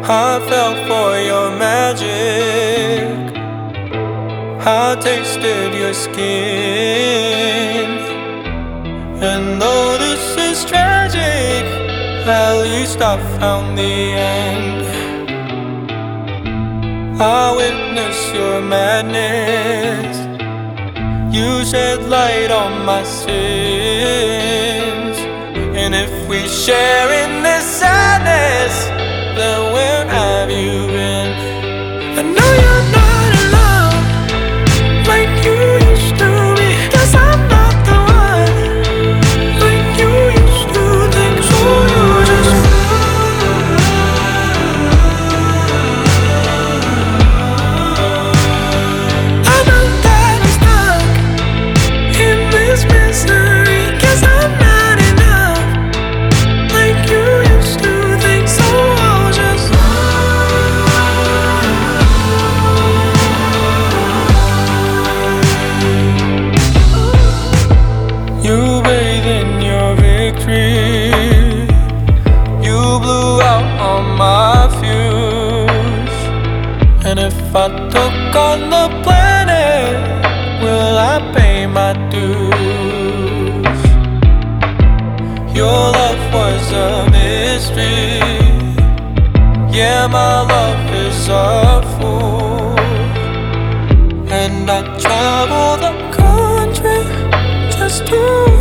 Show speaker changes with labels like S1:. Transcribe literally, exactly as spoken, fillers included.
S1: I fell for your magic. I tasted your skin. And though this is tragic, at least I found the end. I witnessed your madness. You shed light on my sins. And if we share in this sadness, then where have you been? I know you're not alone like you used to be, 'cause I'm not the one like you used to think. So you just I know that you're stuck in this misery, 'cause I'm not enough like you used to think. So I'll just you bathe in your victory. You blew out all my fuse. And if I took on the planet, will I pay my dues? Your love was a mystery. Yeah, my love is a fool. And I travel the country just to